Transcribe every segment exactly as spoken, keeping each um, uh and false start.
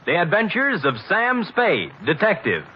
The Adventures of Sam Spade, Detective.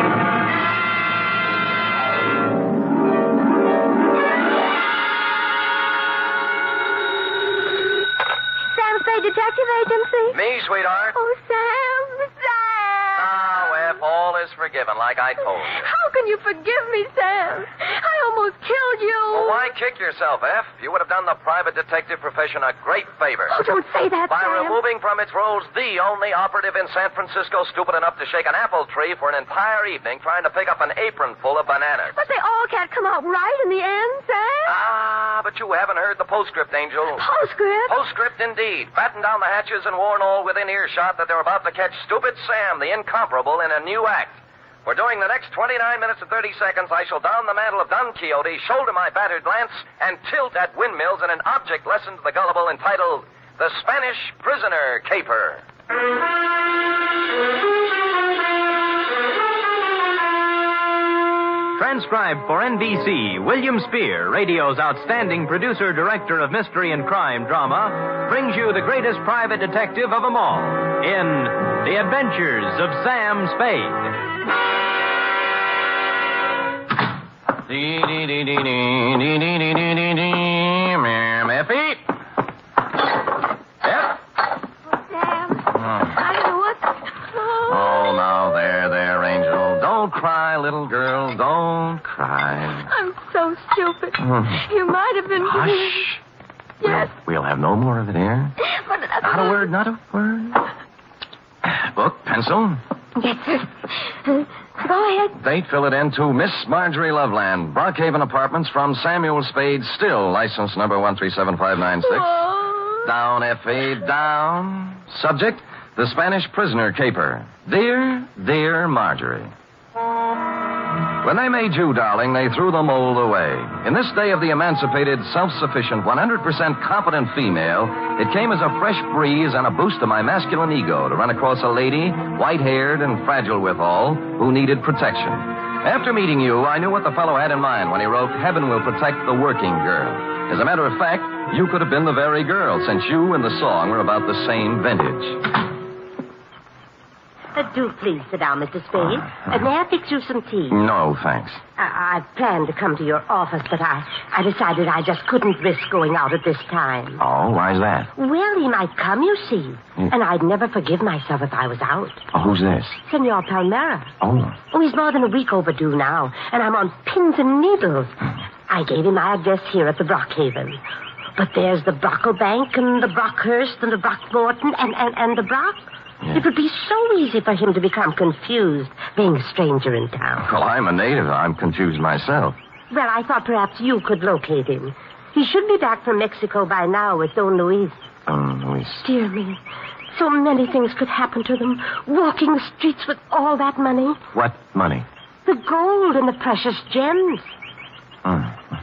Detective Agency? Me, sweetheart. Oh, Sam, Sam. Now, if all is forgiven, like I told you. How can you forgive me, Sam? I almost killed you. Well, why kick yourself, F? You would have done the private detective profession a great favor. Oh, don't say that, By Sam. removing from its rolls the only operative in San Francisco stupid enough to shake an apple tree for an entire evening trying to pick up an apron full of bananas. But they all can't come out right in the end, Sam. Ah, but you haven't heard the postscript, Angel. Postscript? Postscript, indeed. Batten down the hatches and warn all within earshot that they're about to catch Stupid Sam, the incomparable, in a new act. For during the next twenty-nine minutes and thirty seconds, I shall don the mantle of Don Quixote, shoulder my battered lance, and tilt at windmills in an object lesson to the gullible entitled The Spanish Prisoner Caper. Transcribed for N B C, William Spear, radio's outstanding producer-director of mystery and crime drama, brings you the greatest private detective of them all in The Adventures of Sam Spade. Effie? Yep. Oh, Sam. I don't know what... Oh. Oh, now, there, there, Angel. Don't cry, little girl. Don't cry. I'm so stupid. You might have been... Hush. Yes. We'll, we'll have no more of it here. But that's Not a word, not a word. Book, pencil. Yes, sir. Go ahead. Date, fill it in to Miss Marjorie Loveland, Brockhaven Apartments, from Samuel Spade, still license number one three seven five nine six. Oh. Down, Effie, down. Subject, the Spanish prisoner caper. Dear, dear Marjorie. When they made you, darling, they threw the mold away. In this day of the emancipated, self-sufficient, one hundred percent competent female, it came as a fresh breeze and a boost to my masculine ego to run across a lady, white-haired and fragile withal, who needed protection. After meeting you, I knew what the fellow had in mind when he wrote, Heaven will protect the working girl. As a matter of fact, you could have been the very girl, since you and the song were about the same vintage. Uh, do please sit down, Mister Spade. Uh, may I fix you some tea? No, thanks. I, I planned to come to your office, but I, I decided I just couldn't risk going out at this time. Oh, why's that? Well, he might come, you see. Mm. And I'd never forgive myself if I was out. Oh, who's this? Senor Palmera. Oh. Oh, he's more than a week overdue now, and I'm on pins and needles. I gave him my address here at the Brockhaven. But there's the Brocklebank and the Brockhurst and the Brockmorton and, and, and the Brock. Yeah. It would be so easy for him to become confused, being a stranger in town. Well, I'm a native. I'm confused myself. Well, I thought perhaps you could locate him. He should be back from Mexico by now with Don Luis. Don Luis. Dear me. So many things could happen to them. Walking the streets with all that money. What money? The gold and the precious gems. Mm-hmm.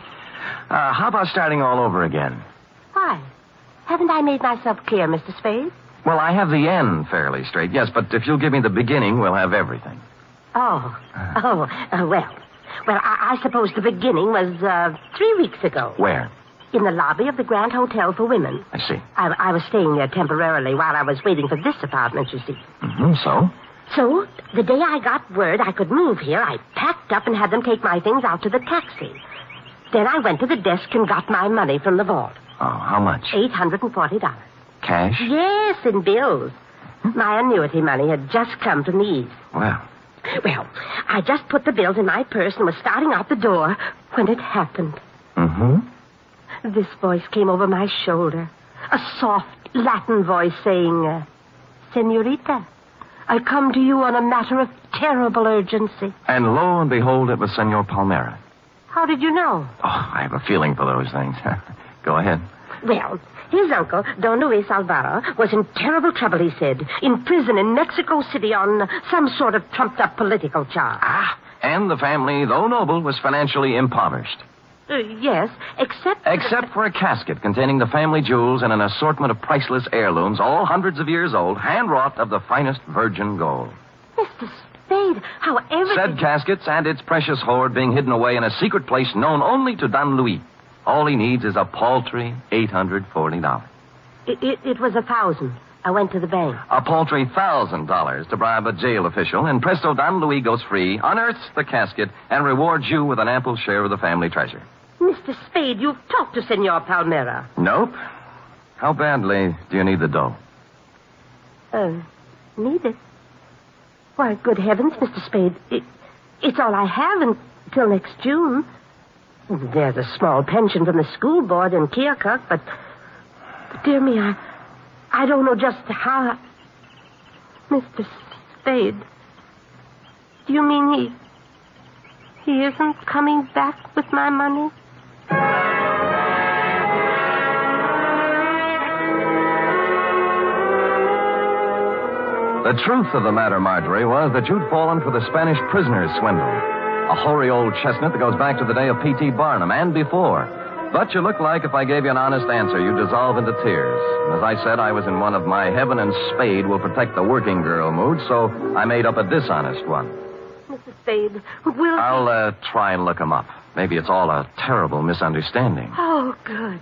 Uh, how about starting all over again? Why? Haven't I made myself clear, Mister Spade? Well, I have the end fairly straight, yes, but if you'll give me the beginning, we'll have everything. Oh. Oh, uh, well. Well, I, I suppose the beginning was uh, three weeks ago. Where? In the lobby of the Grand Hotel for Women. I see. I, I was staying there temporarily while I was waiting for this apartment, you see. Mm-hmm, so? So, the day I got word I could move here, I packed up and had them take my things out to the taxi. Then I went to the desk and got my money from the vault. Oh, how much? eight hundred forty dollars. Cash? Yes, in bills. My annuity money had just come from the East. Well. Well, I just put the bills in my purse and was starting out the door when it happened. Mm-hmm. This voice came over my shoulder. A soft Latin voice saying, uh, Senorita, I come to you on a matter of terrible urgency. And lo and behold, it was Senor Palmera. How did you know? Oh, I have a feeling for those things. Go ahead. Well, his uncle, Don Luis Alvaro, was in terrible trouble, he said. In prison in Mexico City on some sort of trumped-up political charge. Ah, and the family, though noble, was financially impoverished. Uh, yes, except... Except for a casket containing the family jewels and an assortment of priceless heirlooms, all hundreds of years old, hand-wrought of the finest virgin gold. Mister Spade, how everything... Said caskets and its precious hoard being hidden away in a secret place known only to Don Luis. All he needs is a paltry eight hundred forty dollars. It, it, it was a thousand. I went to the bank. A paltry thousand dollars to bribe a jail official, and presto, Don Luis goes free, unearths the casket, and rewards you with an ample share of the family treasure. Mister Spade, you've talked to Senor Palmera. Nope. How badly do you need the dough? Uh, need it? Why, good heavens, Mister Spade, it, it's all I have until next June. There's a small pension from the school board in Keokuk, but, but dear me, I, I don't know just how. Mister Spade, do you mean he, he isn't coming back with my money? The truth of the matter, Marjorie, was that you'd fallen for the Spanish prisoner's swindle. A hoary old chestnut that goes back to the day of P T Barnum and before. But you look like if I gave you an honest answer, you'd dissolve into tears. And as I said, I was in one of my heaven and Spade will protect the working girl mood, so I made up a dishonest one. Mister Spade, will... I'll uh, try and look him up. Maybe it's all a terrible misunderstanding. Oh, good.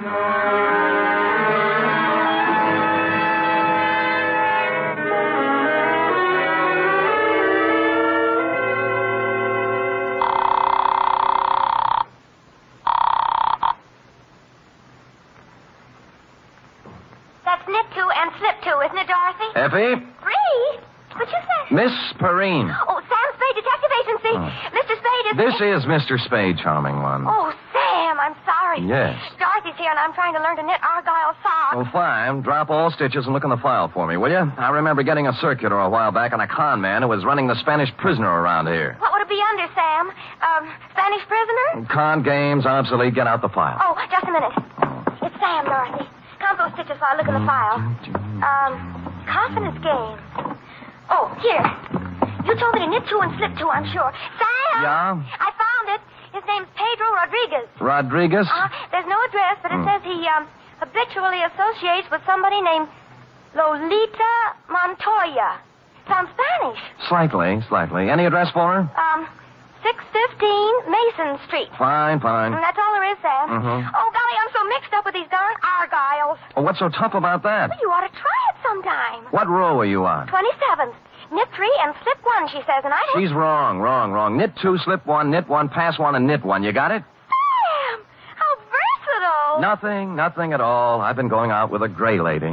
Isn't it, Dorothy? Effie? Bree? What'd you say? Miss Perrine. Oh, Sam Spade, Detective Agency. Oh. Mister Spade is... This is Mister Spade, charming one. Oh, Sam, I'm sorry. Yes. Dorothy's here, and I'm trying to learn to knit Argyle socks. Well, fine. Drop all stitches and look in the file for me, will you? I remember getting a circular a while back on a con man who was running the Spanish prisoner around here. What would it be under, Sam? Um, Spanish prisoner? Con games, obsolete. Get out the file. Oh, just a minute. It's Sam, Dorothy. Count those stitches while I look in the file. Um, confidence game. Oh, here. You told me to knit two and slip two, I'm sure. Sam! Yeah? I found it. His name's Pedro Rodriguez. Rodriguez? Uh, there's no address, but it Hmm. says he um, habitually associates with somebody named Lolita Montoya. Sounds Spanish. Slightly, slightly. Any address for her? Um, six fifteen Mason Street. Fine, fine. And that's all there is, Sam. Mhm. Oh, golly, I'm so mixed up with these darn Argyles. Oh, what's so tough about that? Well, you ought to try it sometime. What row are you on? twenty-seventh. Knit three and slip one, she says, and I... She's wrong, wrong, wrong. Knit two, slip one, knit one, pass one, and knit one. You got it? Sam! How versatile! Nothing, nothing at all. I've been going out with a gray lady.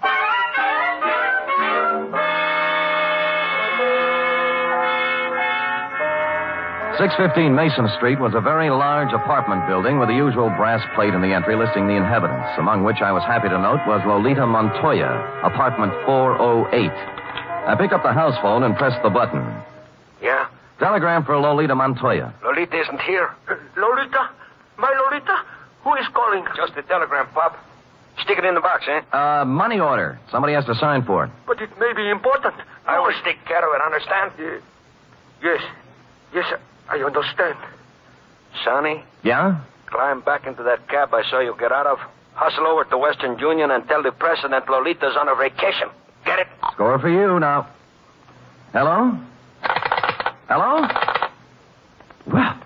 six fifteen Mason Street was a very large apartment building with the usual brass plate in the entry listing the inhabitants, among which I was happy to note was Lolita Montoya, apartment four oh eight. I picked up the house phone and pressed the button. Yeah? Telegram for Lolita Montoya. Lolita isn't here. Uh, Lolita? My Lolita? Who is calling? Just a telegram, Pop. Stick it in the box, eh? Uh, money order. Somebody has to sign for it. But it may be important. I will take care of it, understand? Uh, yes. Yes, I understand. Sonny, Yeah? climb back into that cab I saw you get out of. Hustle over to Western Union and tell the president Lolita's on a vacation. Get it? Score for you now. Hello? Hello? Well.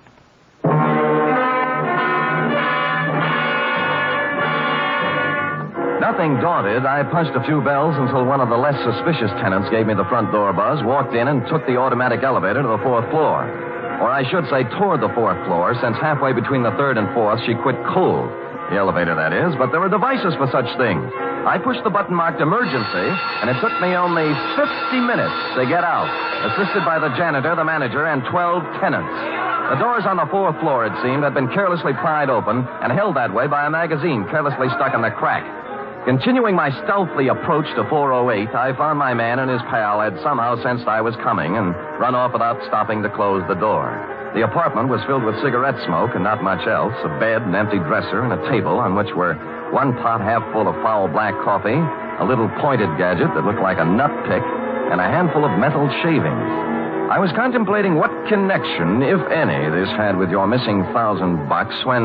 Nothing daunted, I punched a few bells until one of the less suspicious tenants gave me the front door buzz, walked in, and took the automatic elevator to the fourth floor. Or I should say toward the fourth floor, since halfway between the third and fourth, she quit cold. The elevator, that is, but there were devices for such things. I pushed the button marked emergency, and it took me only fifty minutes to get out, assisted by the janitor, the manager, and twelve tenants. The doors on the fourth floor, it seemed, had been carelessly pried open and held that way by a magazine carelessly stuck in the crack. Continuing my stealthy approach to four oh eight, I found my man and his pal had somehow sensed I was coming and run off without stopping to close the door. The apartment was filled with cigarette smoke and not much else, a bed, an empty dresser, and a table on which were one pot half full of foul black coffee, a little pointed gadget that looked like a nut pick, and a handful of metal shavings. I was contemplating what connection, if any, this had with your missing thousand bucks when...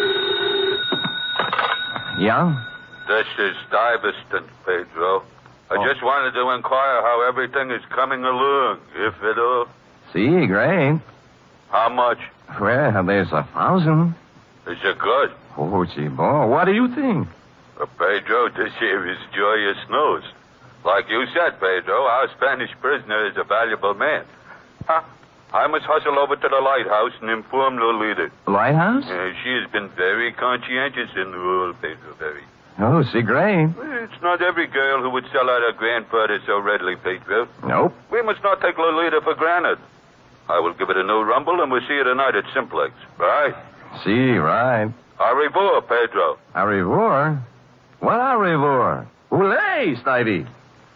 Yeah? This is Stuyvesant, Pedro. I Oh. just wanted to inquire how everything is coming along, if at all. See, great. How much? Well, there's a thousand. Is it good? Oh, gee, boy, what do you think? Uh, Pedro, this here is joyous news. Like you said, Pedro, our Spanish prisoner is a valuable man. Huh? I must hustle over to the lighthouse and inform Lolita. Lighthouse? Uh, she has been very conscientious in the role, Pedro, very. Oh, see, Gray. It's not every girl who would sell out her grandfather so readily, Pedro. Nope. We must not take Lolita for granted. I will give it a new rumble, and we'll see her tonight at Simplex. Right? See, right. Au revoir, Pedro. Au revoir? What au revoir? Oulé, Snivy.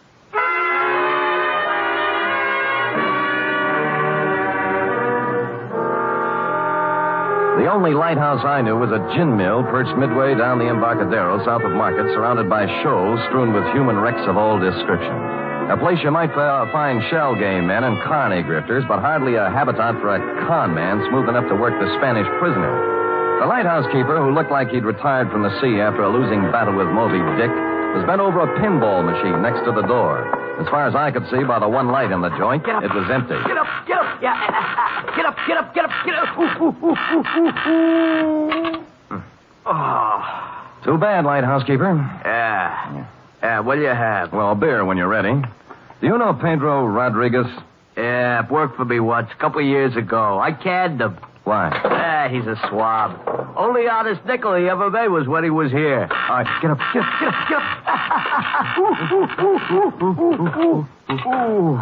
The only lighthouse I knew was a gin mill perched midway down the Embarcadero south of Market, surrounded by shoals strewn with human wrecks of all descriptions. A place you might uh, find shell game men and carny grifters, but hardly a habitat for a con man smooth enough to work the Spanish prisoner. The lighthouse keeper, who looked like he'd retired from the sea after a losing battle with Moby Dick, was bent over a pinball machine next to the door. As far as I could see by the one light in the joint, it was empty. Get up, get up, yeah. Get up, get up, get up, get up. Ooh, ooh, ooh, ooh, ooh. Oh. Too bad, lighthouse keeper. Yeah. yeah. Yeah, what do you have? Well, beer when you're ready. Do you know Pedro Rodriguez? Yeah, worked for me once, a couple of years ago. I canned him. Why? Ah, he's a swab. Only honest nickel he ever made was when he was here. All right, get up, get up, get up, get up. ooh, ooh, ooh, ooh, ooh, ooh.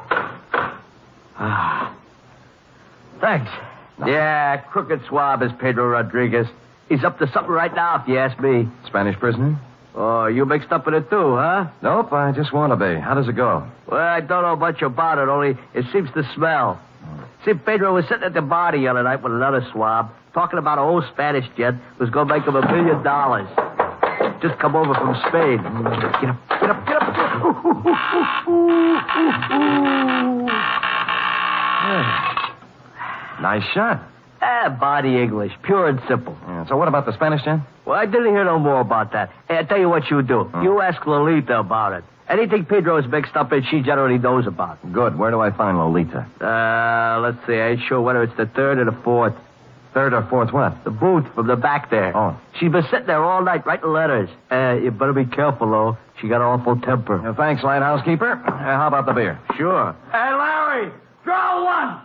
Ah. Thanks. No. Yeah, crooked swab is Pedro Rodriguez. He's up to something right now, if you ask me. Spanish prisoner? Oh, you mixed up in it too, huh? Nope, I just want to be. How does it go? Well, I don't know much about it, only it seems to smell. See, Pedro was sitting at the bar the other night with another swab, talking about an old Spanish gent who was going to make him a million dollars. Just come over from Spain. Get up, get up, get up. Nice shot. Ah, body English, pure and simple. Yeah, so what about the Spanish gent? Well, I didn't hear no more about that. Hey, I'll tell you what you do. Oh. You ask Lolita about it. Anything Pedro is mixed up in, she generally knows about. Good. Where do I find Lolita? Uh, let's see. I ain't sure whether it's the third or the fourth. Third or fourth what? The booth from the back there. Oh. She's been sitting there all night writing letters. Uh, you better be careful, though. She got an awful temper. Uh, thanks, lighthouse keeper. Uh, how about the beer? Sure. Hey, Larry, draw one.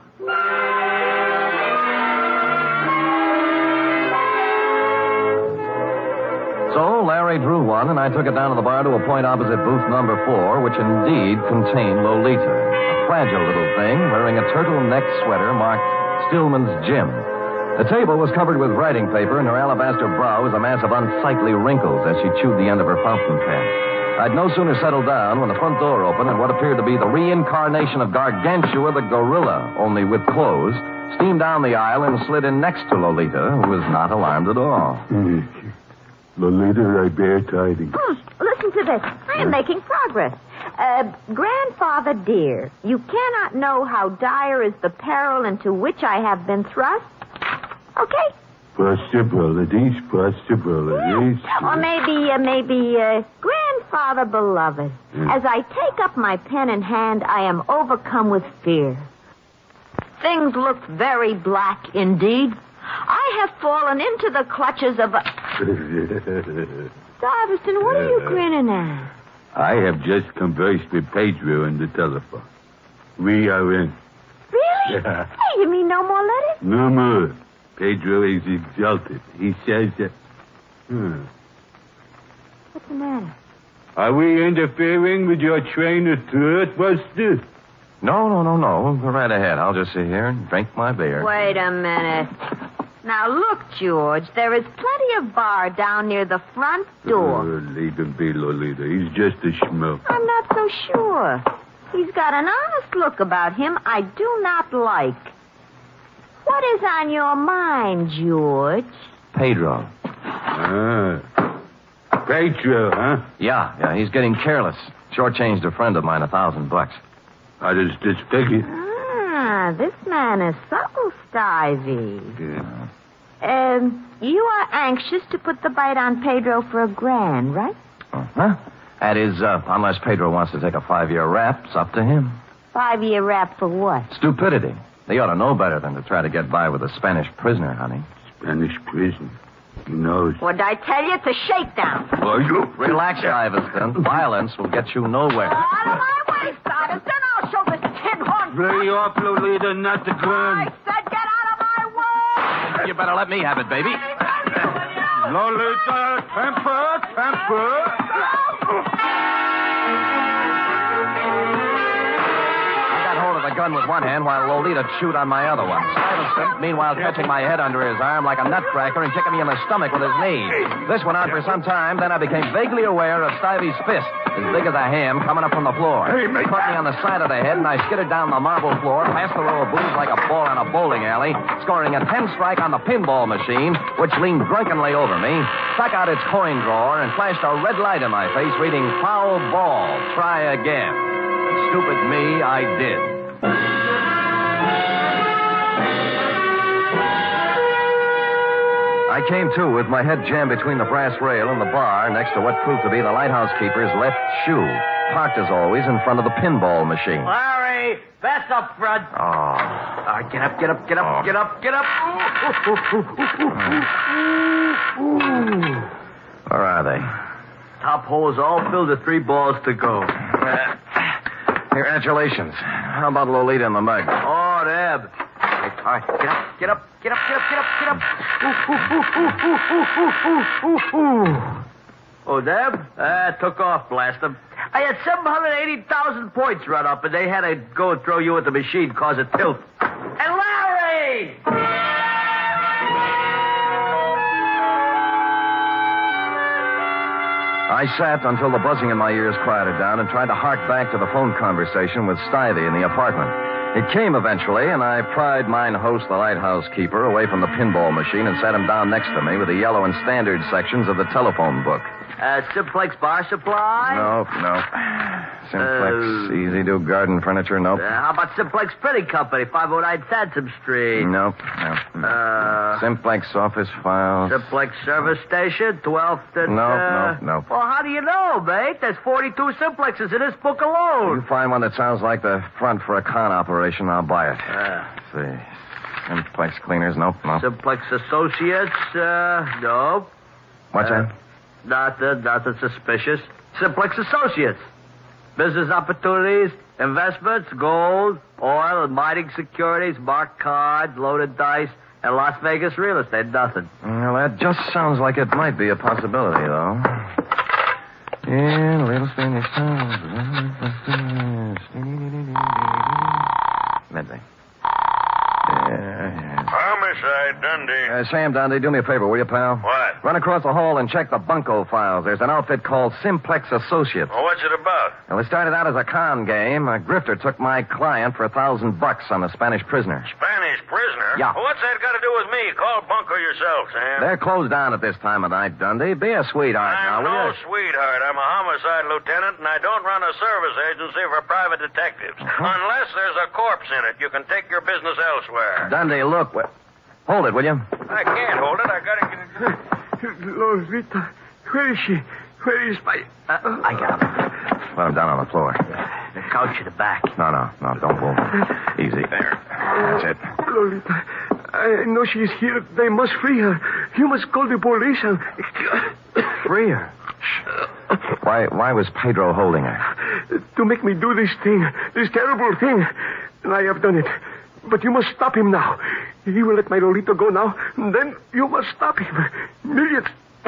So Larry drew one, and I took it down to the bar to a point opposite booth number four, which indeed contained Lolita, a fragile little thing wearing a turtleneck sweater marked Stillman's Gym. The table was covered with writing paper, and her alabaster brow was a mass of unsightly wrinkles as she chewed the end of her fountain pen. I'd no sooner settled down when the front door opened and what appeared to be the reincarnation of Gargantua the gorilla, only with clothes, steamed down the aisle and slid in next to Lolita, who was not alarmed at all. Lolita, I bear tidings. Hmm, listen to this. I am making progress. Uh, grandfather dear, you cannot know how dire is the peril into which I have been thrust. Okay? Possible. It is possible. It is. Or maybe, uh, maybe, uh, grandfather beloved. Mm. As I take up my pen in hand, I am overcome with fear. Things look very black indeed. I have fallen into the clutches of a... Darveston, what are you grinning at? I have just conversed with Pedro on the telephone. We are in. Really? Yeah. Hey, you mean no more letters? No more. Pedro is exalted. He says that... Hmm. What's the matter? Are we interfering with your train of thought, Buster? No, no, no, no. Go right ahead. I'll just sit here and drink my beer. Wait a minute. Now, look, George, there is plenty of bar down near the front door. Oh, leave him be, Lolita. He's just a schmuck. I'm not so sure. He's got an honest look about him I do not like. What is on your mind, George? Pedro. Ah. Pedro, huh? Yeah, yeah, he's getting careless. Shortchanged a friend of mine a thousand bucks. How does this figure? Ah, this man is subtle, Stivey. Yeah. Um, you are anxious to put the bite on Pedro for a grand, right? Uh-huh. That is, uh, unless Pedro wants to take a five-year rap, it's up to him. Five-year rap for what? Stupidity. They ought to know better than to try to get by with a Spanish prisoner, honey. Spanish prisoner? He knows. What'd I tell you? It's a shakedown. Are you? Relax, Iverson. Violence will get you nowhere. Out of my way, Stardust, then I'll show this tin horn. Lay off, Lolita, not the I gun. said get out of my way. You better let me have it, baby. Lolita, temper, temper. The gun with one hand while Lolita chewed on my other one. Stuyvesant, meanwhile, catching my head under his arm like a nutcracker and kicking me in the stomach with his knee. This went on for some time, then I became vaguely aware of Stuyvesant's fist, as big as a ham, coming up from the floor. He caught me on the side of the head, and I skidded down the marble floor, past the row of booths like a ball in a bowling alley, scoring a ten-strike on the pinball machine, which leaned drunkenly over me, stuck out its coin drawer, and flashed a red light in my face, reading, "Foul ball, try again." Stupid me, I did. I came to with my head jammed between the brass rail and the bar next to what proved to be the lighthouse keeper's left shoe, parked as always in front of the pinball machine. Larry, that's up front. Oh. All right, get up, get up, get up, Oh. get up, get up. Where are they? Top hole is all filled with three balls to go. Uh, congratulations. How about Lolita in the mug? Oh, Deb. All right, get up, get up, get up, get up, get up, get up. Ooh, ooh, ooh, ooh, ooh, ooh, ooh, ooh. Oh, Deb? Ah, took off, blast them. I had seven hundred eighty thousand points run up, and they had to go and throw you at the machine, cause a tilt. And Larry! I sat until the buzzing in my ears quieted down and tried to hark back to the phone conversation with Stivey in the apartment. It came eventually, and I pried mine host, the lighthouse keeper, away from the pinball machine and sat him down next to me with the yellow and standard sections of the telephone book. Uh, Simplex Bar Supply? Nope, nope. Simplex, Uh, Easy Do Garden Furniture, nope. Uh, how about Simplex Printing Company, five oh nine Sansom Street? Nope, nope. nope. Uh, Simplex Office Files. Simplex Service Station, twelfth and... Nope, uh, nope, nope. Well, how do you know, mate? There's forty-two Simplexes in this book alone. You find one that sounds like the front for a con operation, I'll buy it. Uh, Let's see. Simplex Cleaners, nope, nope. Simplex Associates, uh, nope. What's Uh, that? Nothing, nothing suspicious. Simplex Associates. Business opportunities, investments, gold, oil, and mining securities, marked cards, loaded dice, and Las Vegas real estate. Nothing. Well, that just sounds like it might be a possibility, though. Yeah, little Spanish Midday. Yeah. Homicide, Dundee. Uh, Sam Dundee, do me a favor, will you, pal? What? Run across the hall and check the bunco files. There's an outfit called Simplex Associates. Well, what's it about? Well, it started out as a con game. A grifter took my client for a thousand bucks on a Spanish prisoner. Spanish prisoner? Yeah. Well, what's that got to do with me? Call Bunko yourself, Sam. They're closed down at this time of night, Dundee. Be a sweetheart now, I'm will no you? sweetheart. I'm a homicide lieutenant, and I don't run a service agency for private detectives. Uh-huh. Unless there's a corpse in it, you can take your business elsewhere. Dundee, look. Well, hold it, will you? I can't hold it. I got to get it. Lolita, where is she? Where is my... Uh, I got him. Put him down on the floor. The couch in the back. No, no, no, don't move. Easy. There. That's it. Lolita, I know she is here. They must free her. You must call the police and... Free her. Why, why was Pedro holding her? To make me do this thing, this terrible thing. And I have done it. But you must stop him now. He will let my Lolita go now. And then you must stop him. Millions...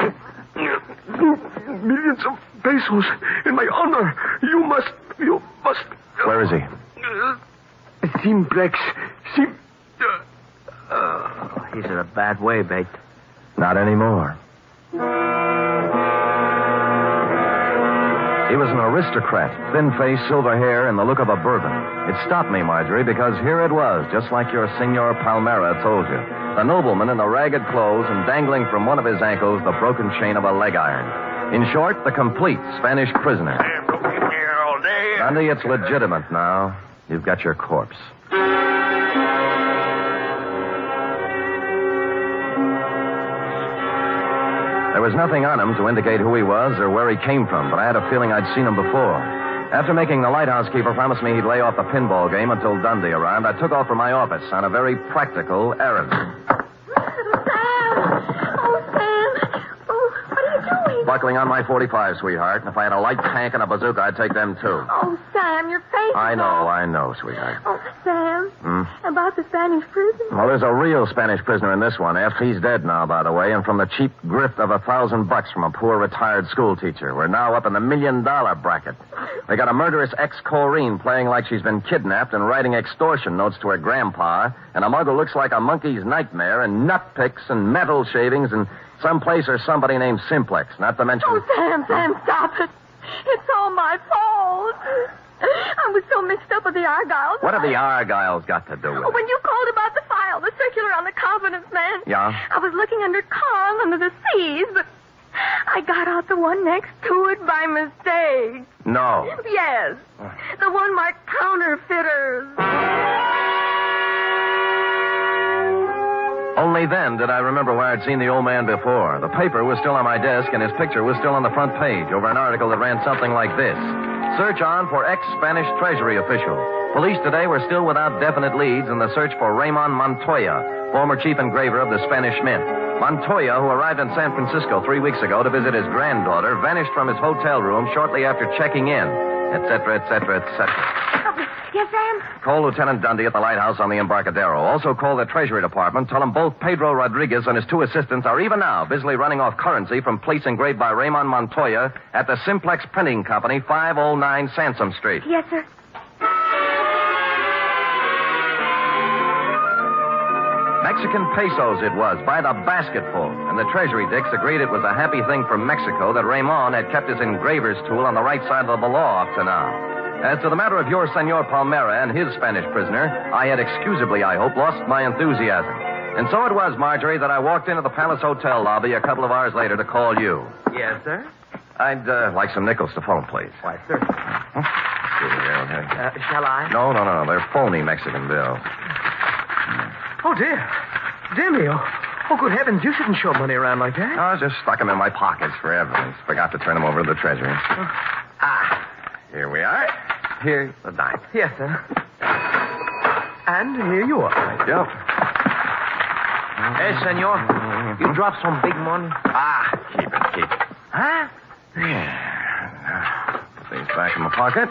Millions of pesos in my honor. You must... You must... Where is he? Simplex. Sim... Oh, he's in a bad way, mate. Not anymore. He was an aristocrat, thin-faced, silver hair, and the look of a bourbon. It stopped me, Marjorie, because here it was, just like your Senor Palmera told you. A nobleman in the ragged clothes and dangling from one of his ankles the broken chain of a leg iron. In short, the complete Spanish prisoner. Sam, don't keep me here all day. Dundee, it's legitimate now. You've got your corpse. There was nothing on him to indicate who he was or where he came from, but I had a feeling I'd seen him before. After making the lighthouse keeper promise me he'd lay off the pinball game until Dundee arrived, I took off from my office on a very practical errand. Sam! Oh, Sam, buckling on my forty-five, sweetheart. And if I had a light tank and a bazooka, I'd take them, too. Oh, Sam, your face. I is know, all- I know, sweetheart. Oh, Sam. Hmm? About the Spanish prison. Well, there's a real Spanish prisoner in this one, F. He's dead now, by the way, and from the cheap grift of a thousand bucks from a poor retired school teacher. We're now up in the million-dollar bracket. They got a murderous ex-Corrine playing like she's been kidnapped and writing extortion notes to her grandpa, and a mug who looks like a monkey's nightmare, and nut picks and metal shavings, and someplace or somebody named Simplex, not to mention... Oh, Sam, Sam, stop it. It's all my fault. I was so mixed up with the Argyles. What have the Argyles got to do with Oh, it? when you called about the file, the circular on the confidence man. Yeah? I was looking under Carl under the C's, but I got out the one next to it by mistake. No. Yes. The one marked counterfeiters. Only then did I remember where I'd seen the old man before. The paper was still on my desk, and his picture was still on the front page over an article that ran something like this. Search on for ex-Spanish Treasury official. Police today were still without definite leads in the search for Raymond Montoya, former chief engraver of the Spanish Mint. Montoya, who arrived in San Francisco three weeks ago to visit his granddaughter, vanished from his hotel room shortly after checking in, et cetera, et cetera, et cetera. Yes, Sam? Call Lieutenant Dundee at the lighthouse on the Embarcadero. Also call the Treasury Department. Tell them both Pedro Rodriguez and his two assistants are even now busily running off currency from plates engraved by Raymond Montoya at the Simplex Printing Company, five oh nine Sansom Street. Yes, sir. Mexican pesos it was, by the basketful. And the Treasury dicks agreed it was a happy thing for Mexico that Raymond had kept his engraver's tool on the right side of the law up to now. As to the matter of your Senor Palmera and his Spanish prisoner, I had excusably, I hope, lost my enthusiasm. And so it was, Marjorie, that I walked into the Palace Hotel lobby a couple of hours later to call you. Yes, sir? I'd uh, like some nickels to phone, please. Why, sir. Huh? Uh, shall I? No, no, no, no. They're phony Mexican bills. Oh, dear. Dear me. Oh, oh, good heavens. You shouldn't show money around like that. I just stuck them in my pockets for evidence. Forgot to turn them over to the Treasury. Ah. Here we are. Here's the dime. Yes, sir. And here you are. Thank you. Hey, senor. You dropped some big money. Ah, keep it, keep it. Huh? Yeah. Put these back in my pocket.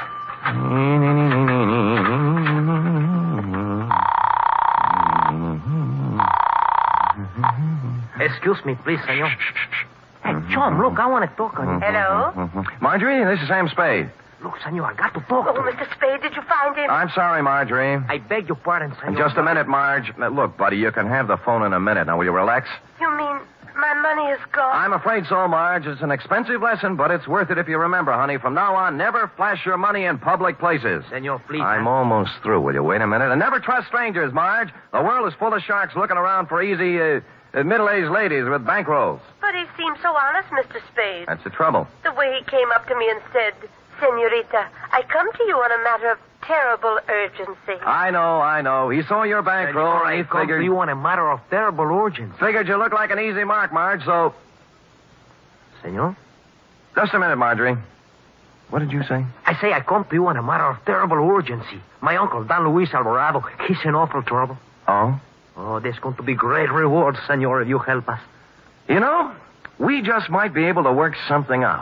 Excuse me, please, senor. Hey, Chum, look, I want to talk on you. Hello? Marjorie, this is Sam Spade. Look, senor, I got to talk Oh, to you. Mister Spade, did you find him? I'm sorry, Marjorie. I beg your pardon, senor. Just a minute, Marge. Now, look, buddy, you can have the phone in a minute. Now, will you relax? You mean my money is gone? I'm afraid so, Marge. It's an expensive lesson, but it's worth it if you remember, honey. From now on, never flash your money in public places. Senor, please. I'm huh? almost through. Will you wait a minute? And never trust strangers, Marge. The world is full of sharks looking around for easy, uh, uh, middle-aged ladies with bankrolls. But he seemed so honest, Mister Spade. That's the trouble. The way he came up to me and said, Senorita, I come to you on a matter of terrible urgency. I know, I know. He saw your bankroll, Senor, and he I come figured... to you on a matter of terrible urgency. Figured you look like an easy mark, Marge, so... Senor? Just a minute, Marjorie. What did you say? I say I come to you on a matter of terrible urgency. My uncle, Don Luis Alvarado, he's in awful trouble. Oh? Oh, there's going to be great rewards, senor, if you help us. You know, we just might be able to work something out.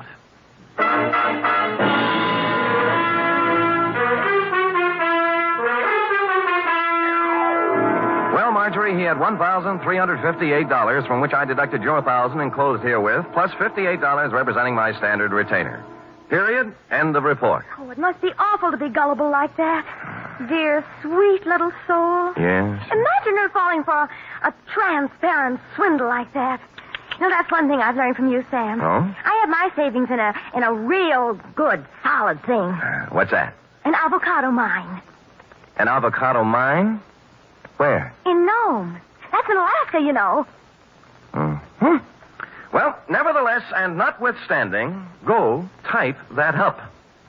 Well, Marjorie, he had one thousand three hundred fifty-eight dollars, from which I deducted your one thousand dollars enclosed herewith, plus fifty-eight dollars representing my standard retainer. Period. End of report. Oh, it must be awful to be gullible like that. Dear, sweet little soul. Yes? Imagine her falling for a, a transparent swindle like that. You know, that's one thing I've learned from you, Sam. Oh? I have my savings in a in a real good, solid thing. Uh, what's that? An avocado mine. An avocado mine? Where? In Nome. That's in Alaska, you know. Hmm. Well, nevertheless, and notwithstanding, go type that up.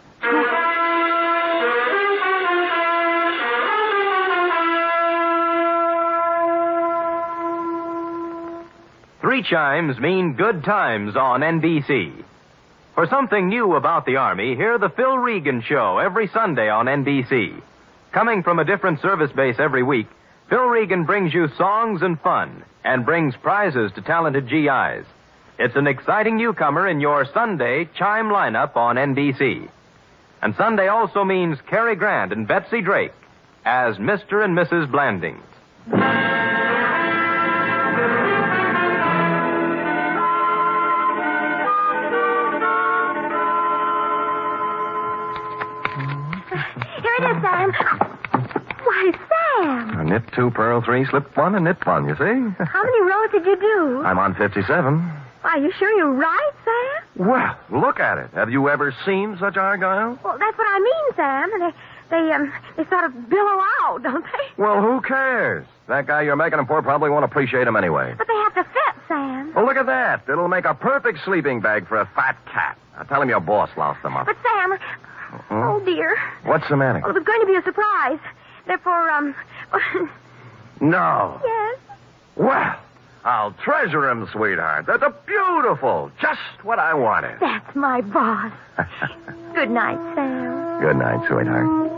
Three chimes mean good times on N B C. For something new about the Army, hear the Phil Regan Show every Sunday on N B C. Coming from a different service base every week, Phil Regan brings you songs and fun and brings prizes to talented G Is. It's an exciting newcomer in your Sunday chime lineup on N B C. And Sunday also means Cary Grant and Betsy Drake as Mister and Missus Blandings. Here it is, Sam. Why, Sam. A knit two, pearl three, slip one, and knit one, you see? How many rows did you do? I'm on fifty-seven. Are you sure you're right, Sam? Well, look at it. Have you ever seen such argyle? Well, that's what I mean, Sam. They, they, um, they sort of billow out, don't they? Well, who cares? That guy you're making them for probably won't appreciate them anyway. But they have to fit, Sam. Well, look at that. It'll make a perfect sleeping bag for a fat cat. Now, tell him your boss loused them up. But, Sam, Uh-huh. oh, dear. What's the matter? Well, it was going to be a surprise. Therefore, um... No. Yes? Well, I'll treasure him, sweetheart. They're beautiful. Just what I wanted. That's my boss. Good night, Sam. Good night, sweetheart.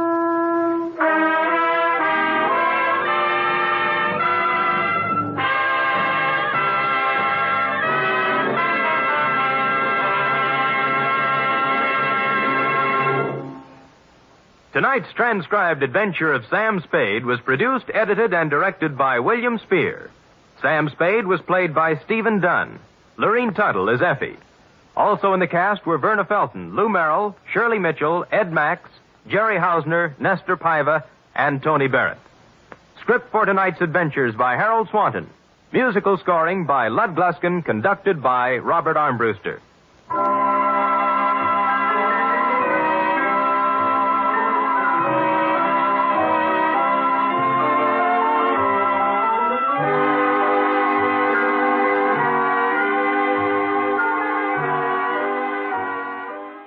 Tonight's transcribed adventure of Sam Spade was produced, edited, and directed by William Spear. Sam Spade was played by Stephen Dunn. Lorene Tuttle is Effie. Also in the cast were Verna Felton, Lou Merrill, Shirley Mitchell, Ed Max, Jerry Hausner, Nestor Paiva, and Tony Barrett. Script for tonight's adventures by Harold Swanton. Musical scoring by Lud Gluskin, conducted by Robert Armbruster.